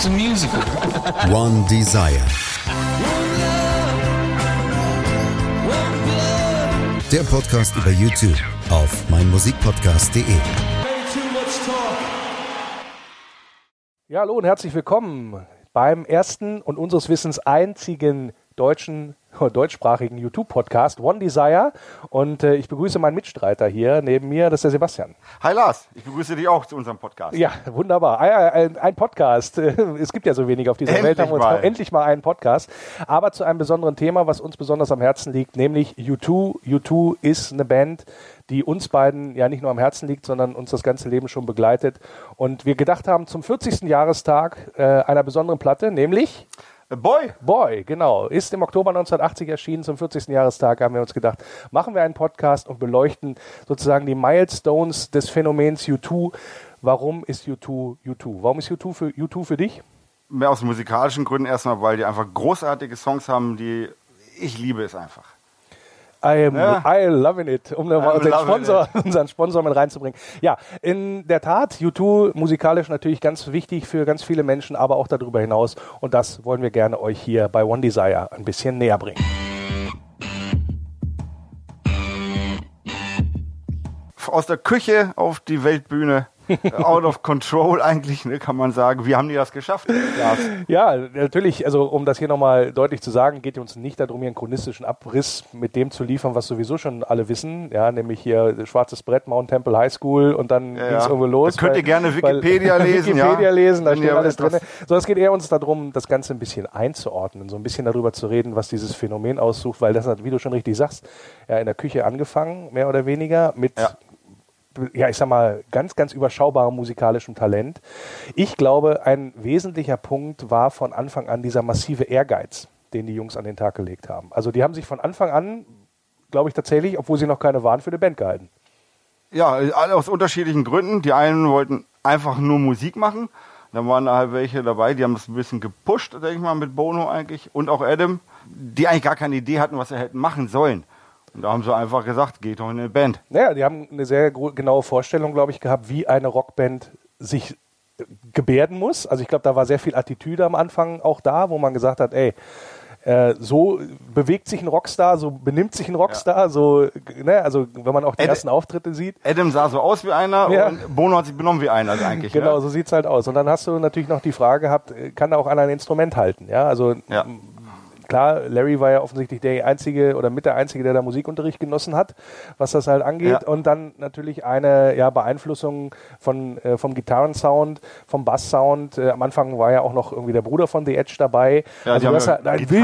It's a musical. One Desire. Der Podcast über YouTube auf meinmusikpodcast.de. Ja, hallo und herzlich willkommen beim ersten und unseres Wissens einzigen deutschsprachigen YouTube-Podcast One Desire. Und ich begrüße meinen Mitstreiter hier neben mir, das ist der Sebastian. Hi Lars, ich begrüße dich auch zu unserem Podcast. Ja, wunderbar. Ein Podcast. Es gibt ja so wenig auf dieser Welt, haben wir uns endlich mal einen Podcast. Aber zu einem besonderen Thema, was uns besonders am Herzen liegt, nämlich U2. U2 ist eine Band, die uns beiden ja nicht nur am Herzen liegt, sondern uns das ganze Leben schon begleitet. Und wir gedacht haben, zum 40. Jahrestag einer besonderen Platte, nämlich Boy, genau. Ist im Oktober 1980 erschienen. Zum 40. Jahrestag haben wir uns gedacht, machen wir einen Podcast und beleuchten sozusagen die Milestones des Phänomens U2. Warum ist U2 U2? Warum ist U2 für dich? Mehr aus musikalischen Gründen erstmal, weil die einfach großartige Songs haben, die ich liebe es einfach. I loving it, um unseren Sponsor mit reinzubringen. Ja, in der Tat, U2 musikalisch natürlich ganz wichtig für ganz viele Menschen, aber auch darüber hinaus. Und das wollen wir gerne euch hier bei One Desire ein bisschen näher bringen. Aus der Küche auf die Weltbühne. Out of control eigentlich, ne, kann man sagen. Wie haben die das geschafft? Ja, natürlich, also um das hier nochmal deutlich zu sagen, geht uns nicht darum, hier einen chronistischen Abriss mit dem zu liefern, was sowieso schon alle wissen, ja, nämlich hier schwarzes Brett, Mount Temple High School und dann ging es irgendwo los. Da könnt ihr gerne Wikipedia lesen. Da steht alles drin. So, es geht eher uns darum, das Ganze ein bisschen einzuordnen, so ein bisschen darüber zu reden, was dieses Phänomen aussucht, weil das hat, wie du schon richtig sagst, ja, in der Küche angefangen, mehr oder weniger, mit ja, ich sag mal, ganz, ganz überschaubarem musikalischem Talent. Ich glaube, ein wesentlicher Punkt war von Anfang an dieser massive Ehrgeiz, den die Jungs an den Tag gelegt haben. Also die haben sich von Anfang an, glaube ich tatsächlich, obwohl sie noch keine waren, für eine Band gehalten. Ja, alle aus unterschiedlichen Gründen. Die einen wollten einfach nur Musik machen. Da waren da halt welche dabei, die haben das ein bisschen gepusht, denke ich mal, mit Bono eigentlich. Und auch Adam, die eigentlich gar keine Idee hatten, was sie hätten machen sollen. Und da haben sie einfach gesagt, geht doch in eine Band. Naja, die haben eine sehr genaue Vorstellung, glaube ich, gehabt, wie eine Rockband sich gebärden muss. Also ich glaube, da war sehr viel Attitüde am Anfang auch da, wo man gesagt hat, ey, so bewegt sich ein Rockstar, so benimmt sich ein Rockstar, so, ne, also wenn man auch die ersten Auftritte sieht. Adam sah so aus wie einer und Bono hat sich benommen wie einer eigentlich. Genau, so sieht's halt aus. Und dann hast du natürlich noch die Frage gehabt, kann da auch einer ein Instrument halten? Ja, also klar, Larry war ja offensichtlich der Einzige oder mit der Einzige, der da Musikunterricht genossen hat, was das halt angeht. Ja. Und dann natürlich eine Beeinflussung vom Gitarrensound, vom Basssound. Am Anfang war ja auch noch irgendwie der Bruder von The Edge dabei. Ja, also das hat ein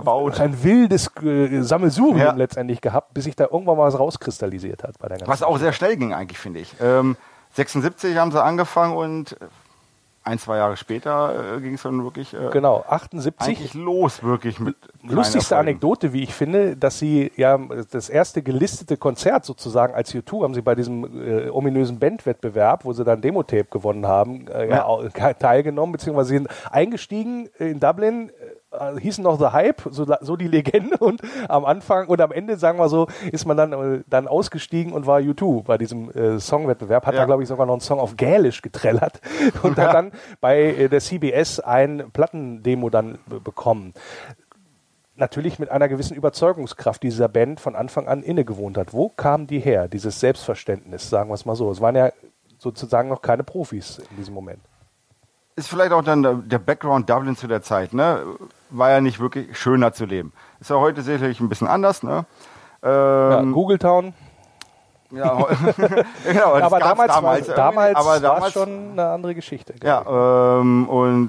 wildes Sammelsurium letztendlich gehabt, bis sich da irgendwann mal was rauskristallisiert hat bei der ganzen Was auch sehr schnell ging eigentlich, finde ich. 76 haben sie angefangen und 1-2 Jahre später ging es dann wirklich 78 eigentlich los, wirklich mit lustigste Anekdote, wie ich finde, dass sie ja das erste gelistete Konzert sozusagen als U2 haben sie bei diesem ominösen Bandwettbewerb, wo sie dann Demo-Tape gewonnen haben, teilgenommen, beziehungsweise sind eingestiegen in Dublin, hießen noch The Hype, so die Legende, und am Anfang und am Ende, sagen wir so, ist man dann ausgestiegen und war U2 bei diesem Songwettbewerb, hat da glaube ich sogar noch einen Song auf Gälisch getrellert und hat dann bei der CBS ein Plattendemo dann bekommen. Natürlich mit einer gewissen Überzeugungskraft, die dieser Band von Anfang an innegewohnt hat. Wo kam die her, dieses Selbstverständnis, sagen wir es mal so? Es waren ja sozusagen noch keine Profis in diesem Moment. Ist vielleicht auch dann der Background Dublin zu der Zeit, ne? War ja nicht wirklich schöner zu leben. Ist ja heute sicherlich ein bisschen anders, ne? Google Town. Ja, genau, aber damals war es schon eine andere Geschichte. Ja, und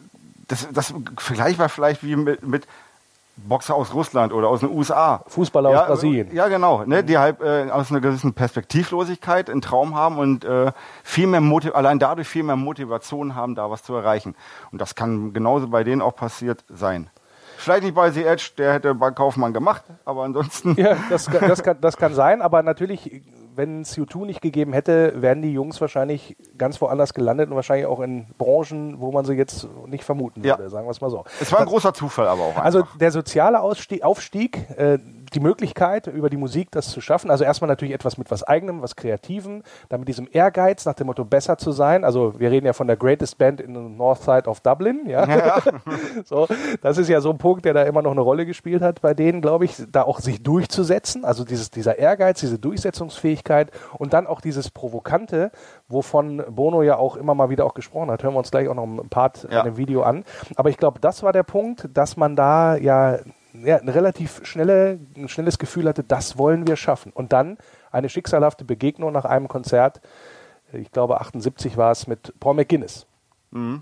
das vergleichbar vielleicht wie mit Boxer aus Russland oder aus den USA. Fußballer aus Brasilien. Ja, genau. Ne, die halt aus einer gewissen Perspektivlosigkeit einen Traum haben und allein dadurch viel mehr Motivation haben, da was zu erreichen. Und das kann genauso bei denen auch passiert sein. Vielleicht nicht bei The Edge, der hätte bei Kaufmann gemacht, aber ansonsten... Ja, das kann sein, aber natürlich, wenn es U2 nicht gegeben hätte, wären die Jungs wahrscheinlich ganz woanders gelandet und wahrscheinlich auch in Branchen, wo man sie jetzt nicht vermuten würde, sagen wir es mal so. Es war ein großer Zufall aber auch einfach. Also der soziale Aufstieg, die Möglichkeit, über die Musik das zu schaffen. Also erstmal natürlich etwas mit was Eigenem, was Kreativem, dann mit diesem Ehrgeiz, nach dem Motto besser zu sein. Also wir reden ja von der Greatest Band in the North Side of Dublin. Ja. So, das ist ja so ein Punkt, der da immer noch eine Rolle gespielt hat bei denen, glaube ich, da auch sich durchzusetzen. Also dieser Ehrgeiz, diese Durchsetzungsfähigkeit und dann auch dieses Provokante, wovon Bono ja auch immer mal wieder auch gesprochen hat. Hören wir uns gleich auch noch ein Part in dem Video an. Aber ich glaube, das war der Punkt, dass man da ja ein relativ schnelles Gefühl hatte, das wollen wir schaffen. Und dann eine schicksalhafte Begegnung nach einem Konzert, ich glaube 78 war es, mit Paul McGuinness. Mhm.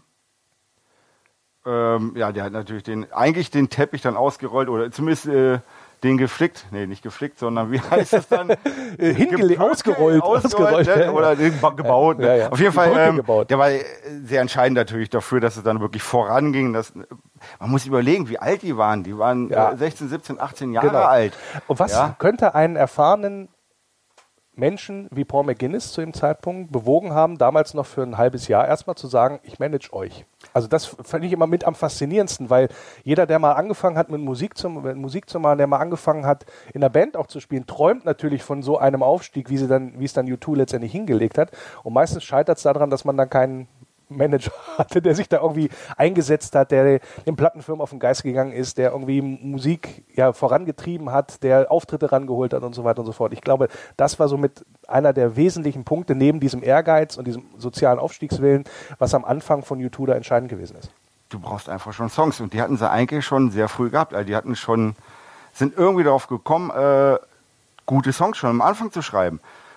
Der hat natürlich eigentlich den Teppich dann ausgerollt oder zumindest den geflickt. Nee, nicht geflickt, sondern wie heißt das dann? Ausgerollt. Oder gebaut. Ja. Ja. Auf jeden Fall, der war sehr entscheidend natürlich dafür, dass es dann wirklich voranging. Man muss überlegen, wie alt die waren. Die waren 16, 17, 18 Jahre alt. Und was könnte einen erfahrenen Menschen wie Paul McGuinness zu dem Zeitpunkt bewogen haben, damals noch für ein halbes Jahr erstmal zu sagen, ich manage euch. Also das fand ich immer mit am faszinierendsten, weil jeder, der mal angefangen hat mit Musik zu machen, der mal angefangen hat in der Band auch zu spielen, träumt natürlich von so einem Aufstieg, wie es dann U2 letztendlich hingelegt hat. Und meistens scheitert es daran, dass man dann keinen Manager hatte, der sich da irgendwie eingesetzt hat, der den Plattenfirmen auf den Geist gegangen ist, der irgendwie Musik vorangetrieben hat, der Auftritte rangeholt hat und so weiter und so fort. Ich glaube, das war somit einer der wesentlichen Punkte neben diesem Ehrgeiz und diesem sozialen Aufstiegswillen, was am Anfang von U2 da entscheidend gewesen ist. Du brauchst einfach schon Songs und die hatten sie eigentlich schon sehr früh gehabt. Also die sind irgendwie darauf gekommen, gute Songs schon am Anfang zu schreiben.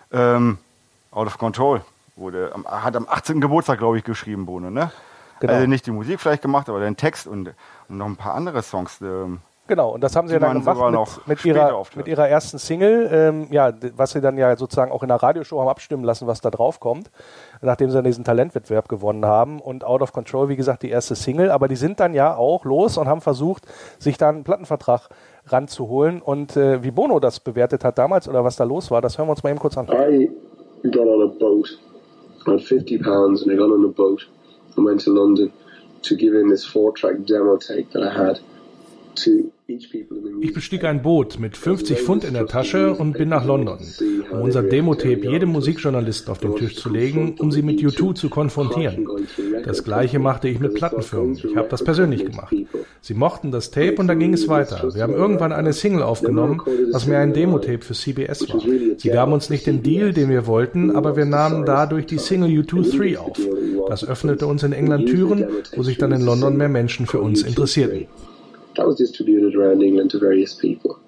Out of Control hat am 18. Geburtstag, glaube ich, geschrieben, Bono, ne? Genau. Also nicht die Musik vielleicht gemacht, aber den Text und noch ein paar andere Songs. Genau, und das haben sie ja dann gemacht mit ihrer ersten Single, was sie dann ja sozusagen auch in der Radioshow haben abstimmen lassen, was da drauf kommt, nachdem sie dann diesen Talentwettbewerb gewonnen haben. Und Out of Control, wie gesagt, die erste Single, aber die sind dann ja auch los und haben versucht, sich da einen Plattenvertrag ranzuholen. Und wie Bono das bewertet hat damals oder was da los war, das hören wir uns mal eben kurz an. I got on a boat. I had £50 and I got on a boat and went to London to give in this 4-track demo tape that I had to each people in the music. Ich bestieg ein Boot mit 50 Pfund in der Tasche und bin nach London, um unser Demo-Tape jedem Musikjournalisten auf den Tisch zu legen, um sie mit U2 zu konfrontieren. Das Gleiche machte ich mit Plattenfirmen. Ich habe das persönlich gemacht. Sie mochten das Tape und dann ging es weiter. Wir haben irgendwann eine Single aufgenommen, was mehr ein Demo-Tape für CBS war. Sie gaben uns nicht den Deal, den wir wollten, aber wir nahmen dadurch die Single U2 3 auf. Das öffnete uns in England Türen, wo sich dann in London mehr Menschen für uns interessierten. That was distributed around England to various people.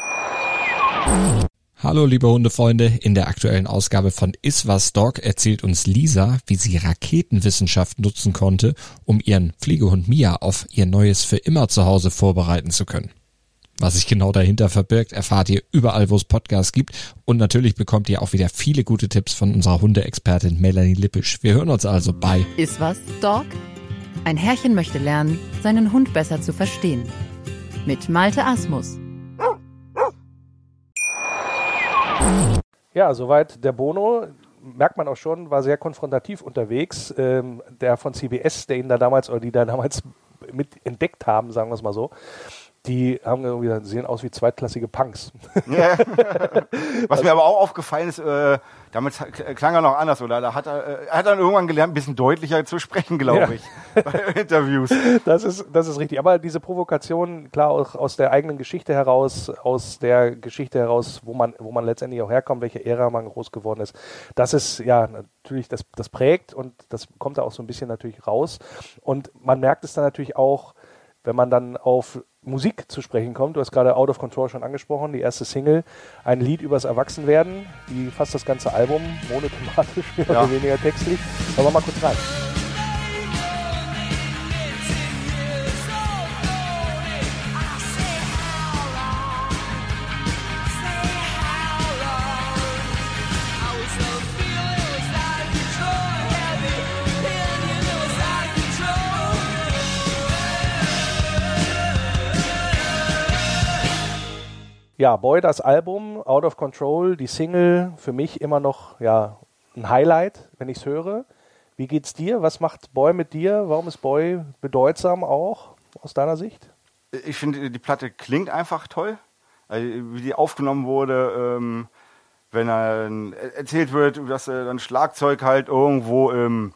Hallo liebe Hundefreunde, in der aktuellen Ausgabe von Iswas Dog erzählt uns Lisa, wie sie Raketenwissenschaft nutzen konnte, um ihren Pflegehund Mia auf ihr neues für immer Zuhause vorbereiten zu können. Was sich genau dahinter verbirgt, erfahrt ihr überall, wo es Podcasts gibt, und natürlich bekommt ihr auch wieder viele gute Tipps von unserer Hundeexpertin Melanie Lippisch. Wir hören uns also bei Iswas Dog? Ein Herrchen möchte lernen, seinen Hund besser zu verstehen. Mit Malte Asmus. Ja, soweit der Bono. Merkt man auch schon, war sehr konfrontativ unterwegs. Der von CBS, die da damals mit entdeckt haben, sagen wir es mal so, die haben irgendwie, sehen aus wie zweitklassige Punks. Ja. Was mir aber auch aufgefallen ist, damit klang er noch anders, oder? Er hat dann irgendwann gelernt, ein bisschen deutlicher zu sprechen, glaube ich, bei Interviews. Das ist richtig. Aber diese Provokation, klar, auch aus der eigenen Geschichte heraus, wo man letztendlich auch herkommt, welche Ära man groß geworden ist, das ist ja natürlich, das prägt und das kommt da auch so ein bisschen natürlich raus. Und man merkt es dann natürlich auch, wenn man dann auf Musik zu sprechen kommt. Du hast gerade Out of Control schon angesprochen, die erste Single, ein Lied übers Erwachsenwerden, die fast das ganze Album, monothematisch, mehr oder weniger textlich. Schauen wir mal kurz rein. Ja, Boy, das Album, Out of Control, die Single, für mich immer noch ein Highlight, wenn ich es höre. Wie geht's dir? Was macht Boy mit dir? Warum ist Boy bedeutsam auch aus deiner Sicht? Ich finde, die Platte klingt einfach toll. Also, wie die aufgenommen wurde, wenn dann erzählt wird, dass dann Schlagzeug halt irgendwo im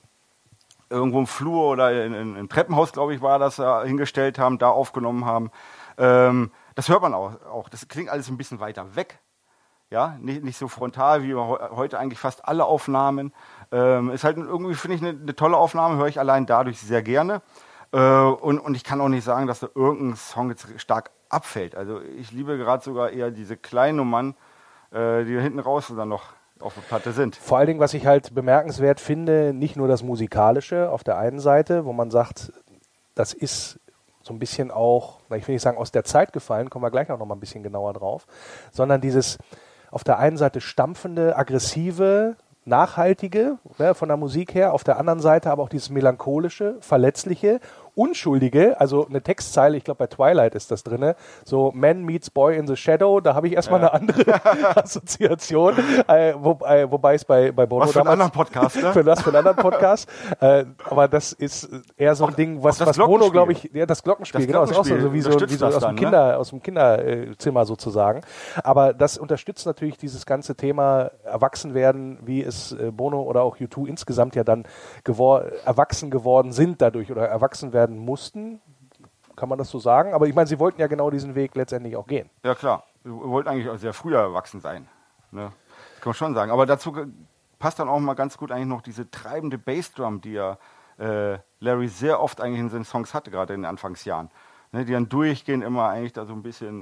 Flur oder im Treppenhaus, glaube ich, war das, hingestellt haben, da aufgenommen haben. Das hört man auch. Das klingt alles ein bisschen weiter weg. Ja, nicht so frontal wie heute eigentlich fast alle Aufnahmen. Ist halt irgendwie, finde ich, eine tolle Aufnahme, höre ich allein dadurch sehr gerne. Und ich kann auch nicht sagen, dass da irgendein Song jetzt stark abfällt. Also ich liebe gerade sogar eher diese kleinen Nummern, die hinten raus dann noch auf der Platte sind. Vor allen Dingen, was ich halt bemerkenswert finde, nicht nur das Musikalische auf der einen Seite, wo man sagt, das ist so ein bisschen auch, ich will nicht sagen aus der Zeit gefallen, kommen wir gleich auch noch mal ein bisschen genauer drauf, sondern dieses auf der einen Seite stampfende, aggressive, nachhaltige, von der Musik her, auf der anderen Seite aber auch dieses melancholische, verletzliche, unschuldige, also eine Textzeile, ich glaube bei Twilight ist das drin, so Man meets Boy in the Shadow, da habe ich erstmal eine andere Assoziation, wobei es bei Bono was für einen anderen Podcast, ne? für einen anderen Podcast, aber das ist eher so ein Ding, was Bono, glaube ich, das Glockenspiel, genau, ist auch so wie so aus dem Kinderzimmer sozusagen, aber das unterstützt natürlich dieses ganze Thema Erwachsenwerden, wie es Bono oder auch U2 insgesamt ja dann erwachsen geworden sind dadurch oder erwachsen werden mussten, kann man das so sagen? Aber ich meine, sie wollten ja genau diesen Weg letztendlich auch gehen. Ja klar, wir wollten eigentlich auch sehr früh erwachsen sein. Ne? Das kann man schon sagen. Aber dazu passt dann auch mal ganz gut eigentlich noch diese treibende Bassdrum, die ja Larry sehr oft eigentlich in seinen Songs hatte, gerade in den Anfangsjahren. Ne? Die dann durchgehend immer eigentlich da so ein bisschen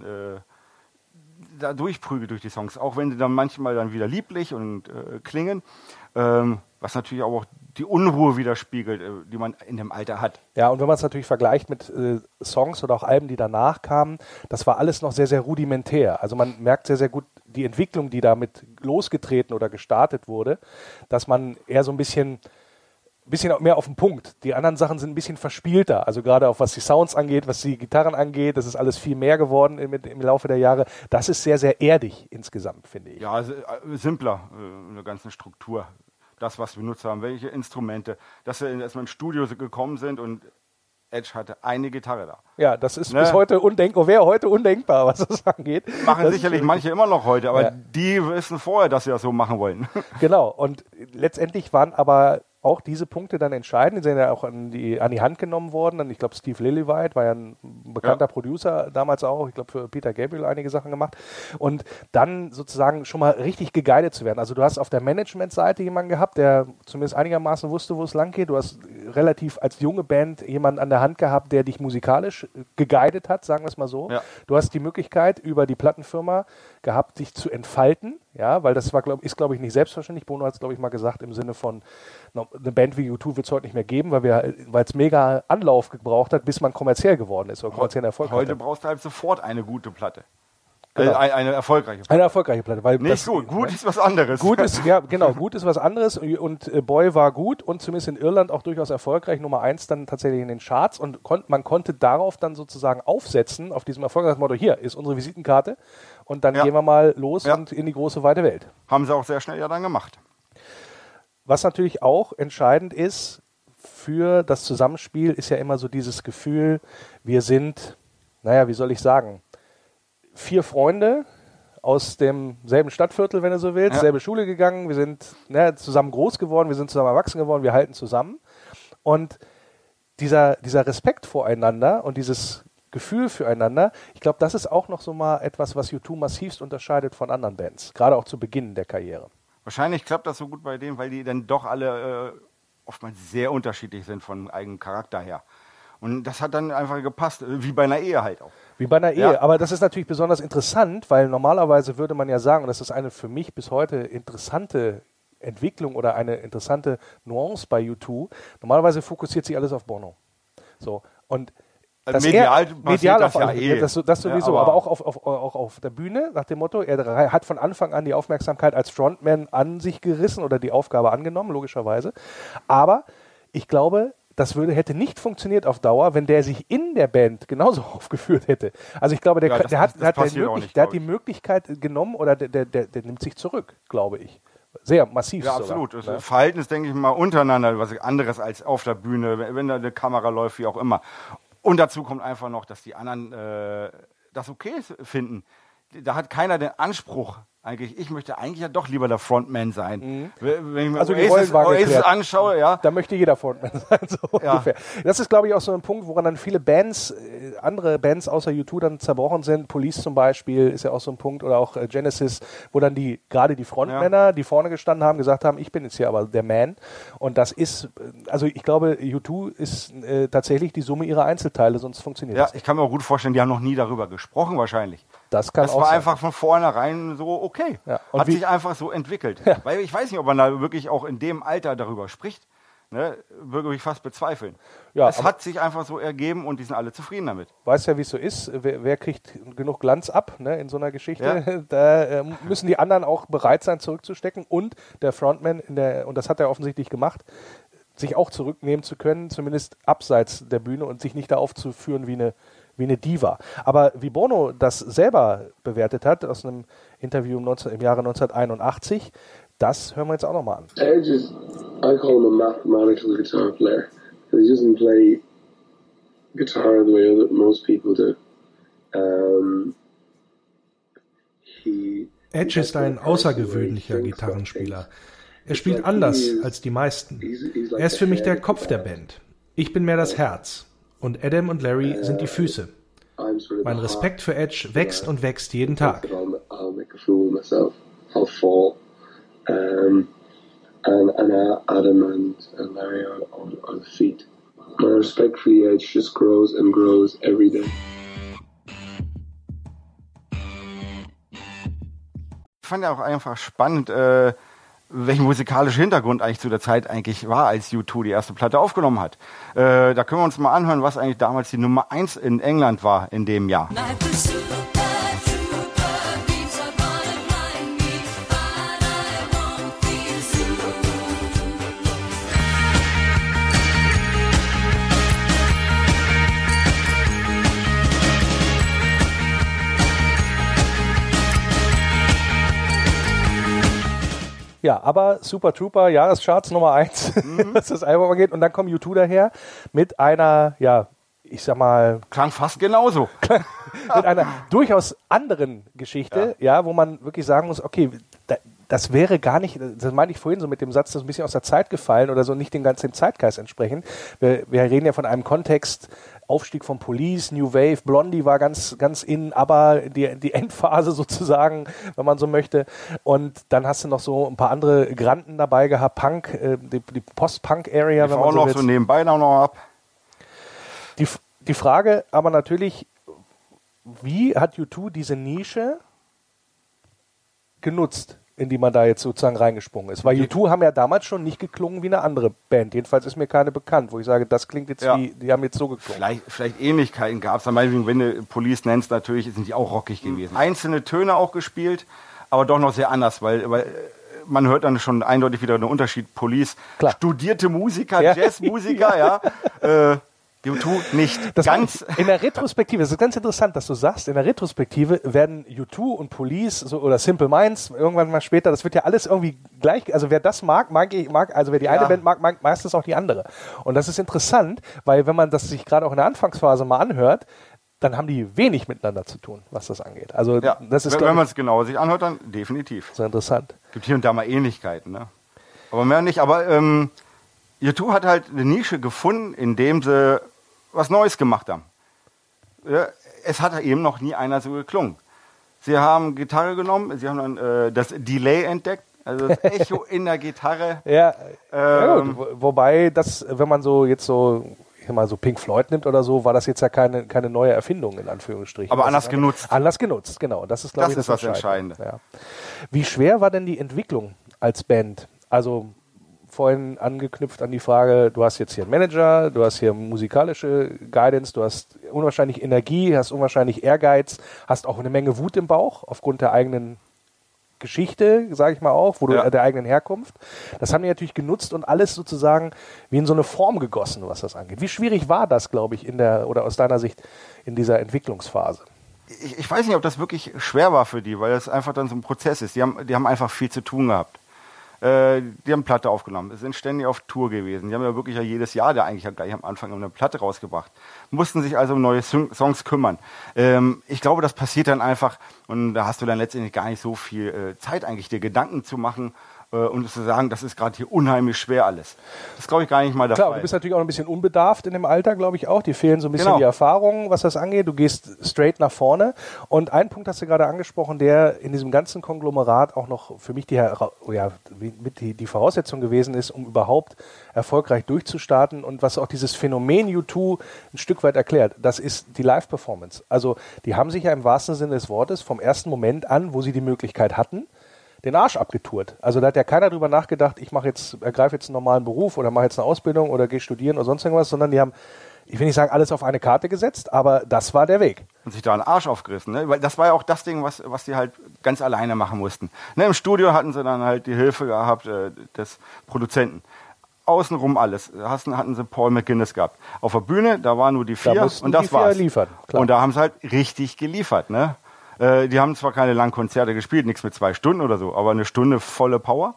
da durchprügelt durch die Songs, auch wenn sie dann manchmal dann wieder lieblich und klingen, was natürlich auch die Unruhe widerspiegelt, die man in dem Alter hat. Ja, und wenn man es natürlich vergleicht mit Songs oder auch Alben, die danach kamen, das war alles noch sehr, sehr rudimentär. Also man merkt sehr, sehr gut die Entwicklung, die damit losgetreten oder gestartet wurde, dass man eher so ein bisschen mehr auf den Punkt. Die anderen Sachen sind ein bisschen verspielter. Also gerade auch was die Sounds angeht, was die Gitarren angeht, das ist alles viel mehr geworden im Laufe der Jahre. Das ist sehr, sehr erdig insgesamt, finde ich. Ja, also, simpler in der ganzen Struktur. Das, was wir benutzt haben, welche Instrumente, dass wir erstmal ins Studio gekommen sind und Edge hatte eine Gitarre da. Ja, das ist bis heute wäre heute undenkbar, was das angeht. Machen das sicherlich manche immer noch heute, aber die wissen vorher, dass sie das so machen wollen. Genau, und letztendlich waren aber auch diese Punkte dann entscheidend. Die sind ja auch an die Hand genommen worden. Und ich glaube, Steve Lillywhite war ja ein bekannter Producer damals auch. Ich glaube, für Peter Gabriel einige Sachen gemacht. Und dann sozusagen schon mal richtig geguidet zu werden. Also du hast auf der Managementseite jemanden gehabt, der zumindest einigermaßen wusste, wo es lang geht. Du hast relativ als junge Band jemanden an der Hand gehabt, der dich musikalisch geguidet hat, sagen wir es mal so. Ja. Du hast die Möglichkeit, über die Plattenfirma gehabt, dich zu entfalten. Ja, weil das ist, glaube ich, nicht selbstverständlich. Bono hat es, glaube ich, mal gesagt, im Sinne von, eine Band wie U2 wird es heute nicht mehr geben, weil es mega Anlauf gebraucht hat, bis man kommerziell geworden ist oder kommerziellen Erfolg heute hatte. Brauchst du halt sofort eine gute Platte. Genau. Eine erfolgreiche Platte. Eine erfolgreiche Platte. Weil nicht gut. Gut ist was anderes. Gut ist was anderes. Und Boy war gut und zumindest in Irland auch durchaus erfolgreich. Nummer 1 dann tatsächlich in den Charts. Und man konnte darauf dann sozusagen aufsetzen, auf diesem erfolgreichen Motto, hier ist unsere Visitenkarte. Und dann gehen wir mal los und in die große, weite Welt. Haben sie auch sehr schnell dann gemacht. Was natürlich auch entscheidend ist für das Zusammenspiel, ist ja immer so dieses Gefühl, wir sind, wie soll ich sagen, 4 Freunde aus demselben Stadtviertel, wenn du so willst, selbe Schule gegangen, wir sind zusammen groß geworden, wir sind zusammen erwachsen geworden, wir halten zusammen. Und dieser Respekt voreinander und dieses Gefühl füreinander, ich glaube, das ist auch noch so mal etwas, was U2 massivst unterscheidet von anderen Bands, gerade auch zu Beginn der Karriere. Wahrscheinlich klappt das so gut bei denen, weil die dann doch alle oftmals sehr unterschiedlich sind von eigenem Charakter her. Und das hat dann einfach gepasst, wie bei einer Ehe halt auch. Wie bei einer Ehe, aber das ist natürlich besonders interessant, weil normalerweise würde man ja sagen, und das ist eine für mich bis heute interessante Entwicklung oder eine interessante Nuance bei U2, normalerweise fokussiert sich alles auf Bono. So, und medial das auf das sowieso, ja, aber auch auf der Bühne, nach dem Motto, er hat von Anfang an die Aufmerksamkeit als Frontman an sich gerissen oder die Aufgabe angenommen, logischerweise. Aber ich glaube, das hätte nicht funktioniert auf Dauer, wenn der sich in der Band genauso aufgeführt hätte. Also ich glaube, der hat die Möglichkeit genommen oder der nimmt sich zurück, glaube ich. Sehr massiv. Ja, absolut. Sogar, ne? Verhalten ist, denke ich mal, untereinander was anderes als auf der Bühne, wenn da eine Kamera läuft, wie auch immer. Und dazu kommt einfach noch, dass die anderen das okay finden. da hat keiner den Anspruch, eigentlich, ich möchte eigentlich ja doch lieber der Frontman sein. Wenn ich mir Also die Rollen waren Oasis geklärt. anschaue, ja. Da möchte jeder Frontman sein, so ungefähr. Das ist, glaube ich, auch so ein Punkt, woran dann viele Bands, andere Bands außer U2 dann zerbrochen sind. Police zum Beispiel ist ja auch so ein Punkt, oder auch Genesis, wo dann gerade die Frontmänner, die vorne gestanden haben, gesagt haben, ich bin jetzt hier aber der Man. Und das ist, also ich glaube, U2 ist tatsächlich die Summe ihrer Einzelteile, sonst funktioniert das Ja, ich kann mir auch gut vorstellen, die haben noch nie darüber gesprochen wahrscheinlich. Das kann Das auch war sein. einfach von vornherein so okay. Ja. Und Hat sich einfach so entwickelt. Ja. Weil ich weiß nicht, ob man da wirklich auch in dem Alter darüber spricht. Ne? Würde ich fast bezweifeln. Ja, es aber- hat sich einfach so ergeben und die sind alle zufrieden damit. Weißt ja, wie es so ist. Wer kriegt genug Glanz ab, ne, in so einer Geschichte? Ja. Da müssen die anderen auch bereit sein, zurückzustecken. Und der Frontman, und das hat er offensichtlich gemacht, sich auch zurücknehmen zu können, zumindest abseits der Bühne und sich nicht da aufzuführen wie eine Diva. Aber wie Bono das selber bewertet hat, aus einem Interview im Jahre 1981, das hören wir jetzt auch nochmal an. Edge is, I call him a mathematical guitar player. He doesn't play guitar the way that most people do. Edge ist ein außergewöhnlicher Gitarrenspieler. Er spielt anders als die meisten. Er ist für mich der Kopf der Band. Ich bin mehr das Herz. Und Adam und Larry sind die Füße. Mein Respekt für Edge wächst und wächst jeden Tag. I'll make a fool of myself. I'll fall. And Adam and Larry are the feet. My respect for the Edge just grows and grows every day. Ich fand ja auch einfach spannend, welchen musikalischen Hintergrund eigentlich zu der Zeit eigentlich war, als U2 die erste Platte aufgenommen hat. Da können wir uns mal anhören, was eigentlich damals die Nummer 1 in England war in dem Jahr. Ja, aber Super Trooper, Jahrescharts Nummer 1, was das Album angeht. Und dann kommt U2 daher mit einer, ja, ich sag mal, Klang fast genauso. mit einer durchaus anderen Geschichte, ja, wo man wirklich sagen muss, okay, das wäre gar nicht, das meinte ich vorhin so mit dem Satz, das ist ein bisschen aus der Zeit gefallen oder so, nicht dem ganzen Zeitgeist entsprechend. Wir reden ja von einem Kontext, Aufstieg von Police, New Wave, Blondie war ganz in, aber die Endphase sozusagen, wenn man so möchte. Und dann hast du noch so ein paar andere Granden dabei gehabt, Punk, die Post-Punk-Area, wenn man auch so noch will. so nebenbei noch ab. Die Frage aber natürlich, wie hat U2 diese Nische genutzt, in die man da jetzt sozusagen reingesprungen ist? Weil U2 haben ja damals schon nicht geklungen wie eine andere Band. Jedenfalls ist mir keine bekannt, wo ich sage, das klingt jetzt wie, die haben jetzt so geklungen. Vielleicht Ähnlichkeiten gab es. Wenn du Police nennst, natürlich sind die auch rockig gewesen. Einzelne Töne auch gespielt, aber doch noch sehr anders, weil man hört dann schon eindeutig wieder einen Unterschied. Police, Klar. studierte Musiker, Jazzmusiker, ja. U2 nicht Das ganz. In der Retrospektive, das ist ganz interessant, dass du sagst, in der Retrospektive werden U2 und Police oder Simple Minds irgendwann mal später, das wird ja alles irgendwie gleich, also wer das mag, also wer die eine Band mag meistens auch die andere. Und das ist interessant, weil wenn man das sich gerade auch in der Anfangsphase mal anhört, dann haben die wenig miteinander zu tun, was das angeht. Also das ist, wenn man es genau sich anhört, dann definitiv. so interessant. Gibt hier und da mal Ähnlichkeiten, ne? Aber mehr nicht. Aber U2 hat halt eine Nische gefunden, indem sie was Neues gemacht haben. Ja, es hat eben noch nie einer so geklungen. Sie haben Gitarre genommen, sie haben dann das Delay entdeckt, also das Echo in der Gitarre. Ja, gut. Wobei das, wenn man so jetzt so, ich sag mal so Pink Floyd nimmt oder so, war das jetzt ja keine neue Erfindung in Anführungsstrichen. Aber Das anders ist genutzt. Anders genutzt, genau. Das ist, glaube ich, Das ist das Entscheidende. Ja. Wie schwer war denn die Entwicklung als Band? Also vorhin angeknüpft an die Frage, du hast jetzt hier einen Manager, du hast hier musikalische Guidance, du hast unwahrscheinlich Energie, hast unwahrscheinlich Ehrgeiz, hast auch eine Menge Wut im Bauch aufgrund der eigenen Geschichte, sage ich mal auch, der eigenen Herkunft. Das haben die natürlich genutzt und alles sozusagen wie in so eine Form gegossen, was das angeht. Wie schwierig war das, glaube ich, oder aus deiner Sicht in dieser Entwicklungsphase? Ich weiß nicht, ob das wirklich schwer war für die, weil das einfach dann so ein Prozess ist. Die haben einfach viel zu tun gehabt. Die haben Platte aufgenommen, sind ständig auf Tour gewesen. Die haben ja wirklich jedes Jahr eigentlich gleich am Anfang eine Platte rausgebracht. Mussten sich also um neue Songs kümmern. Ich glaube, das passiert dann einfach und da hast du dann letztendlich gar nicht so viel Zeit eigentlich, dir Gedanken zu machen und zu sagen, das ist gerade hier unheimlich schwer alles. Das glaube ich gar nicht mal der Fall. Klar, du bist natürlich auch ein bisschen unbedarft in dem Alter, glaube ich auch. Dir fehlen so ein bisschen die Erfahrungen, was das angeht. Du gehst straight nach vorne. Und einen Punkt hast du gerade angesprochen, der in diesem ganzen Konglomerat auch noch für mich die Voraussetzung gewesen ist, um überhaupt erfolgreich durchzustarten und was auch dieses Phänomen U2 ein Stück weit erklärt. Das ist die Live-Performance. Also die haben sich ja im wahrsten Sinne des Wortes vom ersten Moment an, wo sie die Möglichkeit hatten, den Arsch abgetourt. Also da hat ja keiner drüber nachgedacht, ich ergreife jetzt einen normalen Beruf oder mache jetzt eine Ausbildung oder gehe studieren oder sonst irgendwas, sondern die haben, ich will nicht sagen, alles auf eine Karte gesetzt, aber das war der Weg. Und sich da einen Arsch aufgerissen, ne? Weil das war ja auch das Ding, was die halt ganz alleine machen mussten. Ne, im Studio hatten sie dann halt die Hilfe gehabt des Produzenten. Außenrum alles. Hatten sie Paul McGuinness gehabt. Auf der Bühne, da waren nur die 4 und das war's. Liefern, klar. Und da haben sie halt richtig geliefert, ne? Die haben zwar keine langen Konzerte gespielt, nichts mit 2 Stunden oder so, aber eine Stunde volle Power.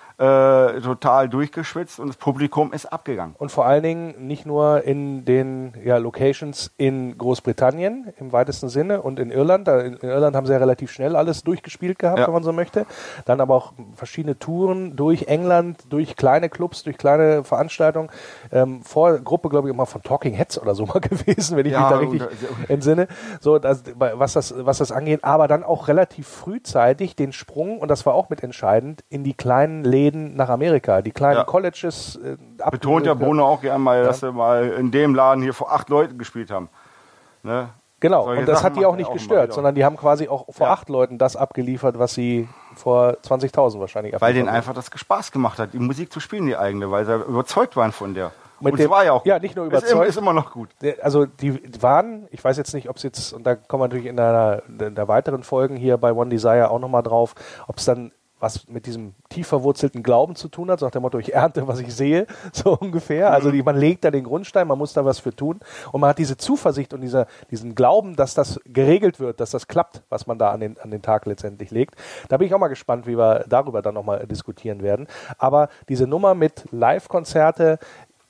Total durchgeschwitzt und das Publikum ist abgegangen. Und vor allen Dingen nicht nur in den Locations in Großbritannien im weitesten Sinne und in Irland. In Irland haben sie ja relativ schnell alles durchgespielt gehabt, wenn man so möchte. Dann aber auch verschiedene Touren durch England, durch kleine Clubs, durch kleine Veranstaltungen. Vorgruppe, glaube ich, immer von Talking Heads oder so mal gewesen, wenn ich mich da richtig entsinne. So, was das angeht. Aber dann auch relativ frühzeitig den Sprung, und das war auch mit entscheidend, in die kleinen Läden nach Amerika, die kleinen Colleges. Betont ja Bono auch gerne mal, dass sie mal in dem Laden hier vor 8 Leuten gespielt haben. Ne? Genau, und das hat die auch nicht gestört, sondern die haben quasi auch vor 8 Leuten das abgeliefert, was sie vor 20.000 wahrscheinlich abgeliefert haben. Weil denen einfach das Spaß gemacht hat, die Musik zu spielen, die eigene, weil sie überzeugt waren von der. Und es war ja auch gut. Ja, nicht nur überzeugt. Ist immer noch gut. Also die waren, ich weiß jetzt nicht, ob es jetzt, und da kommen wir natürlich in der weiteren Folgen hier bei One Desire auch nochmal drauf, ob es dann was mit diesem tief verwurzelten Glauben zu tun hat, so nach dem Motto, ich ernte, was ich sehe, so ungefähr. Also man legt da den Grundstein, man muss da was für tun. Und man hat diese Zuversicht und diesen Glauben, dass das geregelt wird, dass das klappt, was man da an den Tag letztendlich legt. Da bin ich auch mal gespannt, wie wir darüber dann nochmal diskutieren werden. Aber diese Nummer mit Live-Konzerte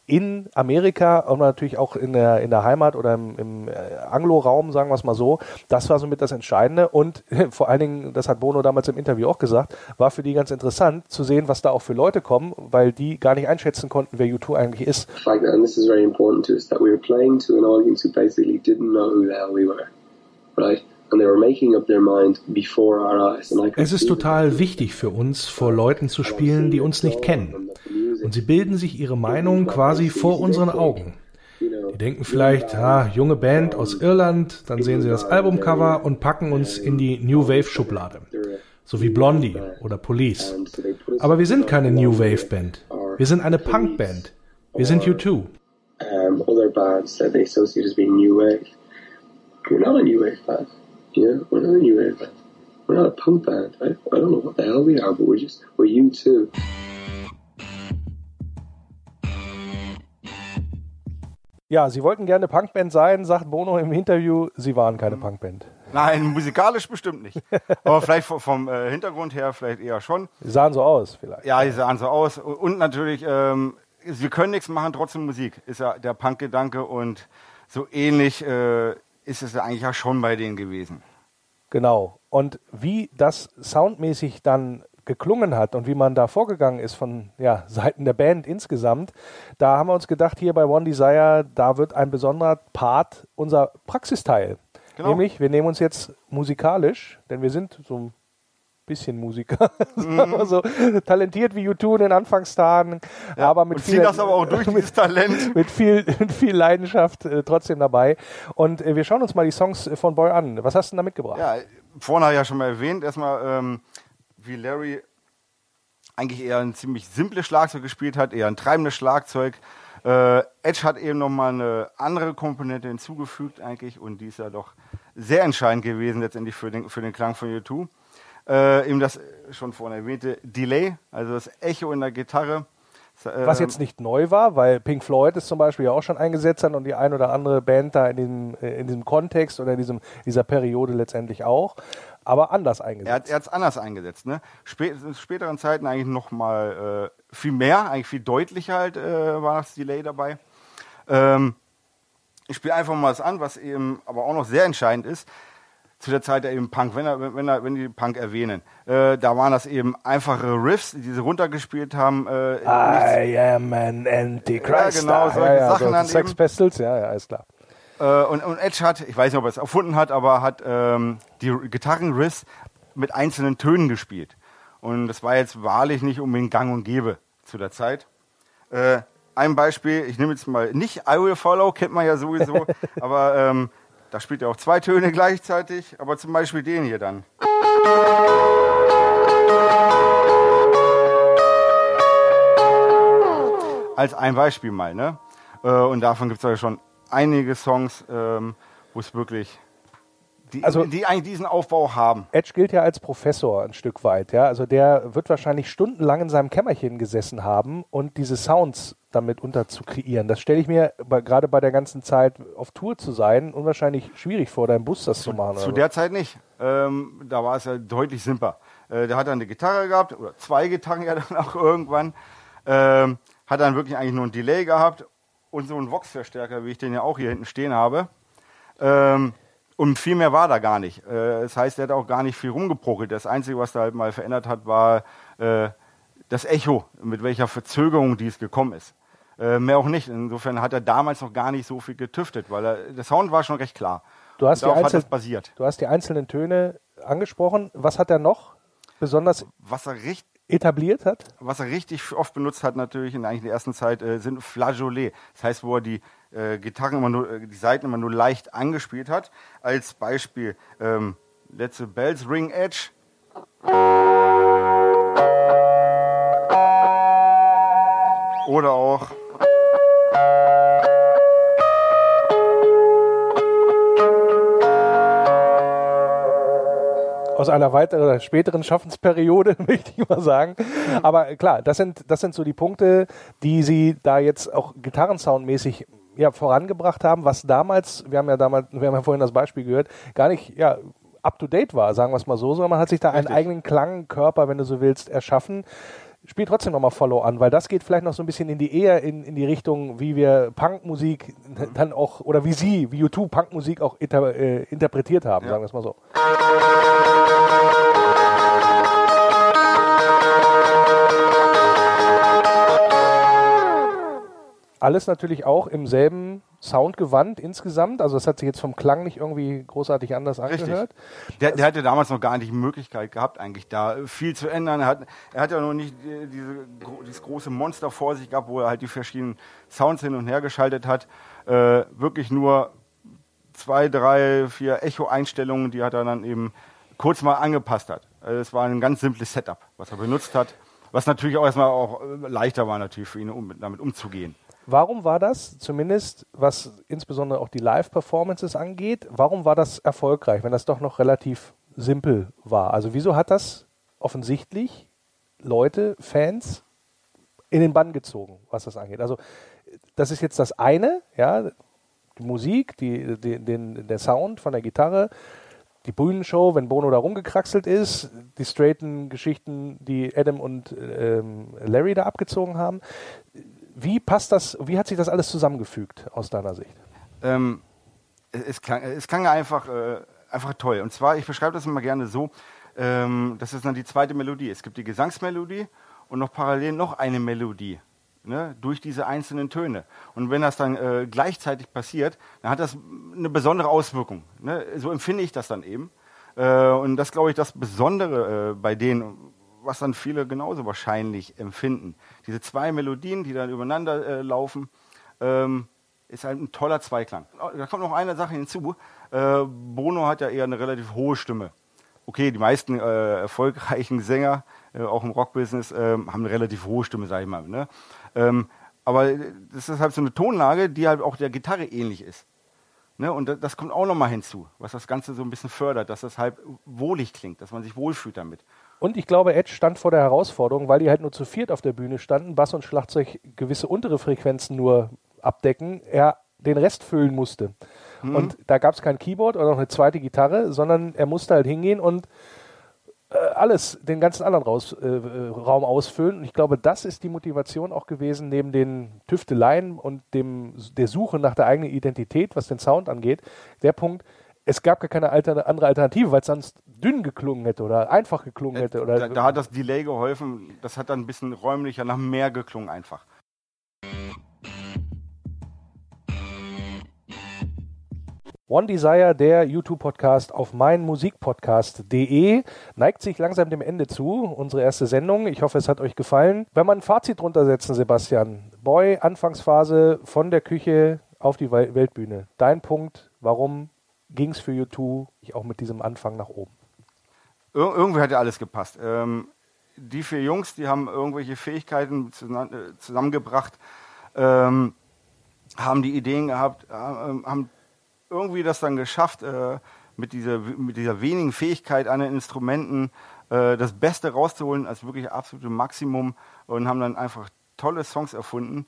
in Amerika und natürlich auch in der Heimat oder im Anglo-Raum, sagen wir es mal so, das war somit das Entscheidende und vor allen Dingen, das hat Bono damals im Interview auch gesagt, war für die ganz interessant zu sehen, was da auch für Leute kommen, weil die gar nicht einschätzen konnten, wer U2 eigentlich ist. And this is very important to us, that we were playing to an audience who basically didn't know who the hell we were, right? And they were making up their mind before our eyes. Es ist total wichtig für uns, vor Leuten zu spielen, die uns nicht kennen. Und sie bilden sich ihre Meinung quasi vor unseren Augen. Die denken vielleicht, junge Band aus Irland, dann sehen sie das Albumcover und packen uns in die New Wave Schublade. So wie Blondie oder Police. Aber wir sind keine New Wave Band. Wir sind eine Punk-Band. Wir sind U2. Other bands that they associate as being New Wave. We're not a New Wave band. Yeah, we're not a New Wave band. We're not a punk band. I don't know what the hell we are, but we're U2. Ja, sie wollten gerne Punkband sein, sagt Bono im Interview, sie waren keine Punkband. Nein, musikalisch bestimmt nicht. Aber vielleicht vom Hintergrund her vielleicht eher schon. Sie sahen so aus vielleicht. Ja, die sahen so aus. Und natürlich, wir können nichts machen, trotzdem Musik. Ist ja der Punk-Gedanke und so ähnlich ist es ja eigentlich auch schon bei denen gewesen. Genau. Und wie das soundmäßig dann geklungen hat und wie man da vorgegangen ist von Seiten der Band insgesamt, da haben wir uns gedacht, hier bei One Desire, da wird ein besonderer Part unser Praxisteil. Genau. Nämlich, wir nehmen uns jetzt musikalisch, denn wir sind so ein bisschen Musiker, so talentiert wie U2 in den Anfangstagen, aber mit viel, das aber auch durch dieses Talent. mit viel Leidenschaft trotzdem dabei. Und wir schauen uns mal die Songs von Boy an. Was hast du denn da mitgebracht? Ja, vorhin habe ich ja schon mal erwähnt, erstmal wie Larry eigentlich eher ein ziemlich simples Schlagzeug gespielt hat, eher ein treibendes Schlagzeug. Edge hat eben nochmal eine andere Komponente hinzugefügt eigentlich und die ist ja doch sehr entscheidend gewesen letztendlich für den Klang von U2. Eben das schon vorhin erwähnte Delay, also das Echo in der Gitarre. Was jetzt nicht neu war, weil Pink Floyd es zum Beispiel ja auch schon eingesetzt hat und die ein oder andere Band da in diesem Kontext oder in dieser Periode letztendlich auch. Aber anders eingesetzt. Er hat es anders eingesetzt. Ne? In späteren Zeiten eigentlich noch mal viel mehr, eigentlich viel deutlicher halt war das Delay dabei. Ich spiele einfach mal was an, was eben aber auch noch sehr entscheidend ist. Zu der Zeit eben Punk, wenn die Punk erwähnen. Da waren das eben einfache Riffs, die sie runtergespielt haben. I am an Antichrist. Ja, genau, solche Sachen so dann Sex eben. Pistols, ja, ist klar. Und Edge hat, ich weiß nicht, ob er es erfunden hat, aber hat die Gitarrenriffs mit einzelnen Tönen gespielt. Und das war jetzt wahrlich nicht unbedingt gang und gäbe zu der Zeit. Ein Beispiel, ich nehme jetzt mal nicht I Will Follow, kennt man ja sowieso, aber da spielt er auch 2 Töne gleichzeitig, aber zum Beispiel den hier dann. Als ein Beispiel mal, ne? Und davon gibt es ja schon einige Songs, wo es wirklich, die eigentlich diesen Aufbau haben. Edge gilt ja als Professor ein Stück weit, ja. Also der wird wahrscheinlich stundenlang in seinem Kämmerchen gesessen haben und diese Sounds damit zu kreieren. Das stelle ich mir gerade bei der ganzen Zeit auf Tour zu sein unwahrscheinlich schwierig vor, deinem Bus das zu machen. Zu der Zeit nicht. Da war es ja deutlich simpler. Der hat dann eine Gitarre gehabt, oder 2 Gitarren ja dann auch irgendwann. Hat dann wirklich eigentlich nur ein Delay gehabt und so einen Vox-Verstärker, wie ich den ja auch hier hinten stehen habe. Und viel mehr war da gar nicht. Das heißt, er hat auch gar nicht viel rumgeprokelt. Das Einzige, was da halt mal verändert hat, war das Echo, mit welcher Verzögerung dies gekommen ist. Mehr auch nicht. Insofern hat er damals noch gar nicht so viel getüftet, weil der Sound war schon recht klar. Darauf hat das basiert. Du hast die einzelnen Töne angesprochen. Was hat er noch besonders etabliert hat? Was er richtig oft benutzt hat, natürlich in eigentlich der ersten Zeit, sind Flageolets. Das heißt, wo er die Gitarren die Saiten immer nur leicht angespielt hat. Als Beispiel Let the Bells Ring Edge. Oder auch aus einer weiteren, späteren Schaffensperiode, möchte ich mal sagen. Aber klar, das sind so die Punkte, die sie da jetzt auch gitarrensoundmäßig vorangebracht haben, was damals, wir haben ja vorhin das Beispiel gehört, gar nicht up to date war, sagen wir es mal so, sondern man hat sich da einen eigenen Klangkörper, wenn du so willst, erschaffen. Spiel trotzdem nochmal Follow an, weil das geht vielleicht noch so ein bisschen in die Richtung, wie wir Punkmusik dann auch, oder wie U2 Punkmusik auch interpretiert haben, sagen wir es mal so. Alles natürlich auch im selben Soundgewand insgesamt, also das hat sich jetzt vom Klang nicht irgendwie großartig anders angehört. Der hatte damals noch gar nicht die Möglichkeit gehabt, eigentlich da viel zu ändern. Er hat ja noch nicht dieses große Monster vor sich gehabt, wo er halt die verschiedenen Sounds hin und her geschaltet hat. Wirklich nur 2, 3, 4 Echo-Einstellungen, die hat er dann eben kurz mal angepasst hat. Es war ein ganz simples Setup, was er benutzt hat, was natürlich auch erstmal auch leichter war natürlich für ihn, damit umzugehen. Warum war das, zumindest was insbesondere auch die Live-Performances angeht, warum war das erfolgreich, wenn das doch noch relativ simpel war? Also wieso hat das offensichtlich Leute, Fans in den Bann gezogen, was das angeht? Also das ist jetzt das eine, ja, die Musik, der Sound von der Gitarre, die Bühnenshow, wenn Bono da rumgekraxelt ist, die straighten Geschichten, die Adam und Larry da abgezogen haben. Wie hat sich das alles zusammengefügt aus deiner Sicht? Es klang einfach toll. Und zwar, ich beschreibe das immer gerne so, das ist dann die zweite Melodie. Es gibt die Gesangsmelodie und noch parallel noch eine Melodie, ne, durch diese einzelnen Töne. Und wenn das dann gleichzeitig passiert, dann hat das eine besondere Auswirkung. Ne? So empfinde ich das dann eben. Und das, glaube ich, das Besondere bei denen, was dann viele genauso wahrscheinlich empfinden. Diese 2 Melodien, die dann übereinander laufen, ist halt ein toller Zweiklang. Da kommt noch eine Sache hinzu. Bono hat ja eher eine relativ hohe Stimme. Okay, die meisten erfolgreichen Sänger, auch im Rockbusiness, haben eine relativ hohe Stimme, sag ich mal. Ne? Aber das ist halt so eine Tonlage, die halt auch der Gitarre ähnlich ist. Ne? Und das kommt auch nochmal hinzu, was das Ganze so ein bisschen fördert, dass das halt wohlig klingt, dass man sich wohlfühlt damit. Und ich glaube, Edge stand vor der Herausforderung, weil die halt nur zu viert auf der Bühne standen, Bass und Schlagzeug gewisse untere Frequenzen nur abdecken, er den Rest füllen musste. Und da gab es kein Keyboard oder noch eine zweite Gitarre, sondern er musste halt hingehen und den ganzen anderen Raum ausfüllen. Und ich glaube, das ist die Motivation auch gewesen, neben den Tüfteleien und der Suche nach der eigenen Identität, was den Sound angeht. Der Punkt, es gab gar keine andere Alternative, weil es sonst dünn geklungen hätte oder einfach geklungen hätte. Oder da hat das Delay geholfen. Das hat dann ein bisschen räumlicher nach mehr geklungen einfach. One Desire, der YouTube-Podcast auf meinmusikpodcast.de, neigt sich langsam dem Ende zu, unsere erste Sendung. Ich hoffe, es hat euch gefallen. Wenn man ein Fazit drunter setzen, Sebastian, Boy, Anfangsphase von der Küche auf die Weltbühne. Dein Punkt, warum ging es für U2 auch mit diesem Anfang nach oben? Irgendwie hat ja alles gepasst. Die 4 Jungs, die haben irgendwelche Fähigkeiten zusammengebracht, haben die Ideen gehabt, haben irgendwie das dann geschafft, mit dieser wenigen Fähigkeit an den Instrumenten das Beste rauszuholen als wirklich absolute Maximum und haben dann einfach tolle Songs erfunden,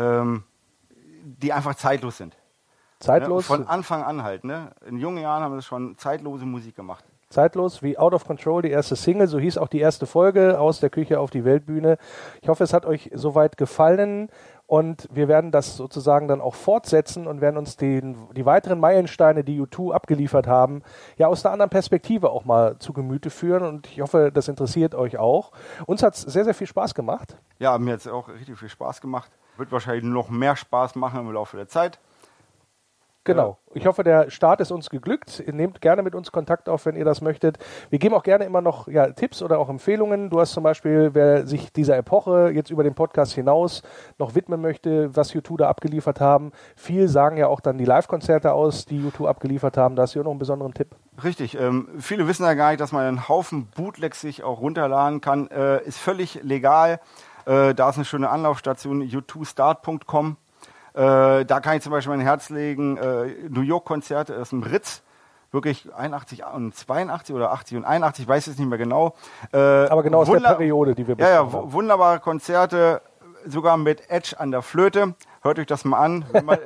die einfach zeitlos sind. Zeitlos? Von Anfang an halt. Ne? In jungen Jahren haben sie schon zeitlose Musik gemacht. Zeitlos wie Out of Control, die erste Single, so hieß auch die erste Folge, aus der Küche auf die Weltbühne. Ich hoffe, es hat euch soweit gefallen und wir werden das sozusagen dann auch fortsetzen und werden uns die weiteren Meilensteine, die U2 abgeliefert haben, ja aus einer anderen Perspektive auch mal zu Gemüte führen und ich hoffe, das interessiert euch auch. Uns hat es sehr, sehr viel Spaß gemacht. Ja, mir hat es auch richtig viel Spaß gemacht. Wird wahrscheinlich noch mehr Spaß machen im Laufe der Zeit. Genau. Ich hoffe, der Start ist uns geglückt. Ihr nehmt gerne mit uns Kontakt auf, wenn ihr das möchtet. Wir geben auch gerne immer noch Tipps oder auch Empfehlungen. Du hast zum Beispiel, wer sich dieser Epoche jetzt über den Podcast hinaus noch widmen möchte, was U2 da abgeliefert haben. Viel sagen ja auch dann die Live-Konzerte aus, die U2 abgeliefert haben. Da hast du ja noch einen besonderen Tipp. Richtig. Viele wissen ja gar nicht, dass man einen Haufen Bootlegs sich auch runterladen kann. Ist völlig legal. Da ist eine schöne Anlaufstation, u2start.com. Da kann ich zum Beispiel mein Herz legen, New York-Konzerte aus dem Ritz, wirklich 81 und 82 oder 80 und 81, ich weiß es nicht mehr genau. Aber genau aus der Periode, die wir besprochen haben. Wunderbare Konzerte, sogar mit Edge an der Flöte. Hört euch das mal an.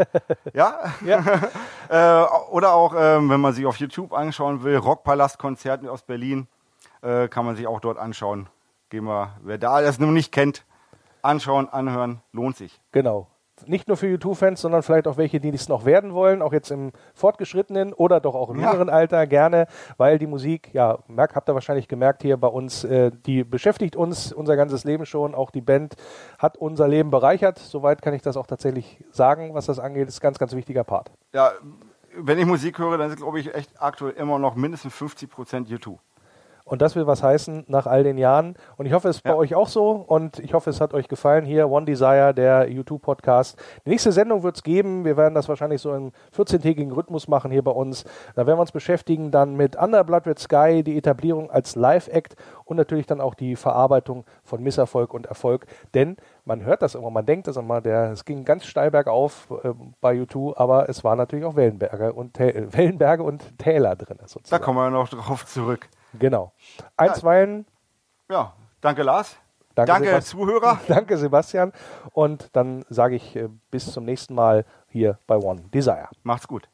Oder auch, wenn man sich auf YouTube anschauen will, Rockpalast-Konzerte aus Berlin, kann man sich auch dort anschauen. Wer da das noch nicht kennt, anschauen, anhören, lohnt sich. Genau. Nicht nur für U2-Fans, sondern vielleicht auch welche, die es noch werden wollen, auch jetzt im fortgeschrittenen oder doch auch im jüngeren Alter gerne, weil die Musik, habt ihr wahrscheinlich gemerkt hier bei uns, die beschäftigt uns unser ganzes Leben schon, auch die Band hat unser Leben bereichert, soweit kann ich das auch tatsächlich sagen, was das angeht, ist ein ganz, ganz wichtiger Part. Ja, wenn ich Musik höre, dann ist, glaube ich, echt aktuell immer noch mindestens 50% U2. Und das will was heißen nach all den Jahren. Und ich hoffe, es ist bei euch auch so. Und ich hoffe, es hat euch gefallen. Hier One Desire, der U2-Podcast. Die nächste Sendung wird es geben. Wir werden das wahrscheinlich so im 14-tägigen Rhythmus machen hier bei uns. Da werden wir uns beschäftigen dann mit Under Blood Red Sky, die Etablierung als Live-Act und natürlich dann auch die Verarbeitung von Misserfolg und Erfolg. Denn man hört das immer, man denkt das immer, es ging ganz steil bergauf bei U2, aber es waren natürlich auch Wellenberge und Täler drin. Sozusagen. Da kommen wir noch drauf zurück. Genau. Einstweilen. Ja, danke Lars. Danke Zuhörer. Danke Sebastian. Und dann sage ich bis zum nächsten Mal hier bei One Desire. Macht's gut.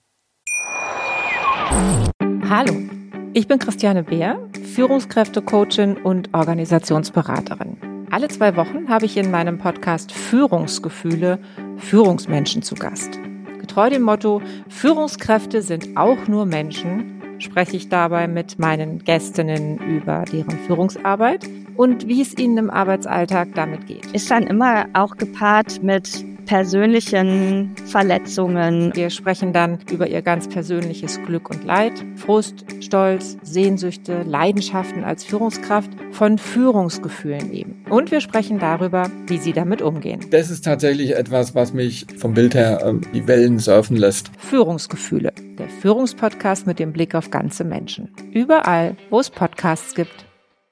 Hallo, ich bin Christiane Beer, Führungskräftecoachin und Organisationsberaterin. Alle 2 Wochen habe ich in meinem Podcast Führungsgefühle Führungsmenschen zu Gast. Getreu dem Motto, Führungskräfte sind auch nur Menschen, spreche ich dabei mit meinen Gästinnen über deren Führungsarbeit und wie es ihnen im Arbeitsalltag damit geht. Ist dann immer auch gepaart mit persönlichen Verletzungen. Wir sprechen dann über ihr ganz persönliches Glück und Leid, Frust, Stolz, Sehnsüchte, Leidenschaften als Führungskraft, von Führungsgefühlen eben. Und wir sprechen darüber, wie sie damit umgehen. Das ist tatsächlich etwas, was mich vom Bild her die Wellen surfen lässt. Führungsgefühle, der Führungspodcast mit dem Blick auf ganze Menschen. Überall, wo es Podcasts gibt.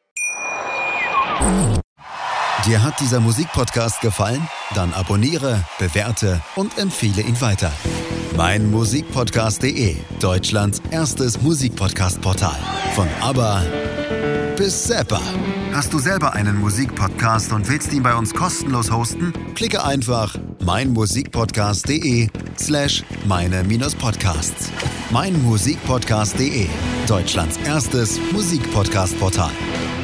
Dir hat dieser Musikpodcast gefallen? Dann abonniere, bewerte und empfehle ihn weiter. Meinmusikpodcast.de, Deutschlands erstes Musikpodcast-Portal. Von ABBA bis Zappa. Hast du selber einen Musikpodcast und willst ihn bei uns kostenlos hosten? Klicke einfach meinmusikpodcast.de/meine-podcasts. meinmusikpodcast.de, Deutschlands erstes Musikpodcast-Portal.